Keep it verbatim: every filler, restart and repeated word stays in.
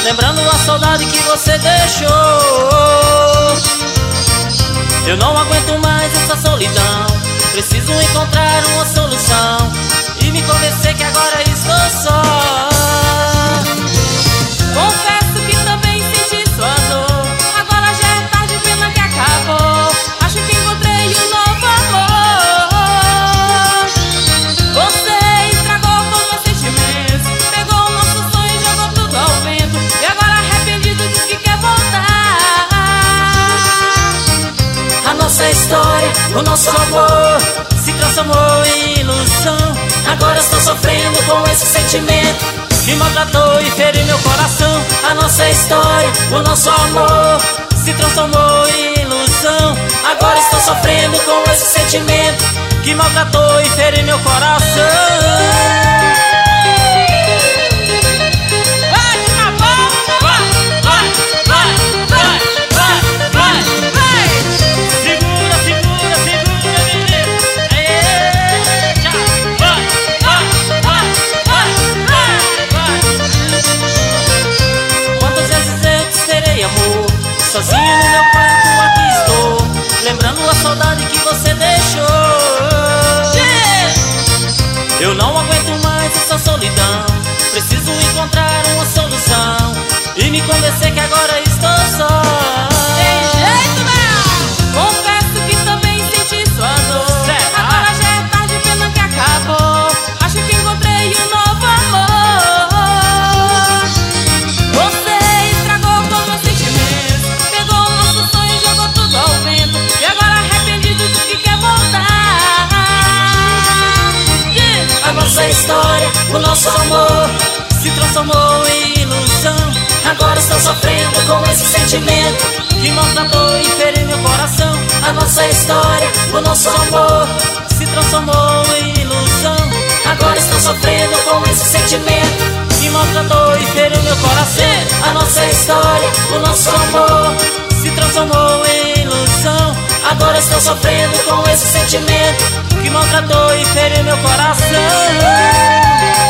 lembrando a saudade que você deixou. Eu não aguento mais essa solidão, preciso encontrar uma solução e me convencer que agora estou só. Confesso que também senti sua dor, agora já é tarde, pena que acabou. Acho que encontrei um novo amor. Você estragou com meus sentimentos, pegou o nosso sonho e jogou tudo ao vento, e agora arrependido diz que quer voltar. A nossa história, o nosso amor se transformou em ilusão. Agora estou sofrendo com esse sentimento que maltratou e feriu meu coração. A nossa história, o nosso amor se transformou em ilusão. Agora estou sofrendo com esse sentimento que maltratou e feriu meu coração. Sozinho no meu quarto aqui estou, lembrando a saudade que você deixou. Yeah! Eu não aguento mais essa solidão, preciso encontrar uma solução e me convencer que agora estou só. Tem jeito não! Confesso que também senti sua dor. Será? Agora já é tarde, pena que acabou. Acho que encontrei um novo amor. Você estragou com meus sentimentos, pegou o nosso sonho e jogou tudo ao vento, e agora arrependido diz que quer voltar. Yeah! A nossa história, o nosso amor se transformou em ilusão. Agora estou sofrendo com esse sentimento que maltratou e feriu meu coração. A nossa história, o nosso amor se transformou em ilusão. Agora estou sofrendo com esse sentimento que maltratou e feriu meu coração. A nossa história, o nosso amor se transformou em ilusão. Agora estou sofrendo com esse sentimento que maltratou e feriu meu coração.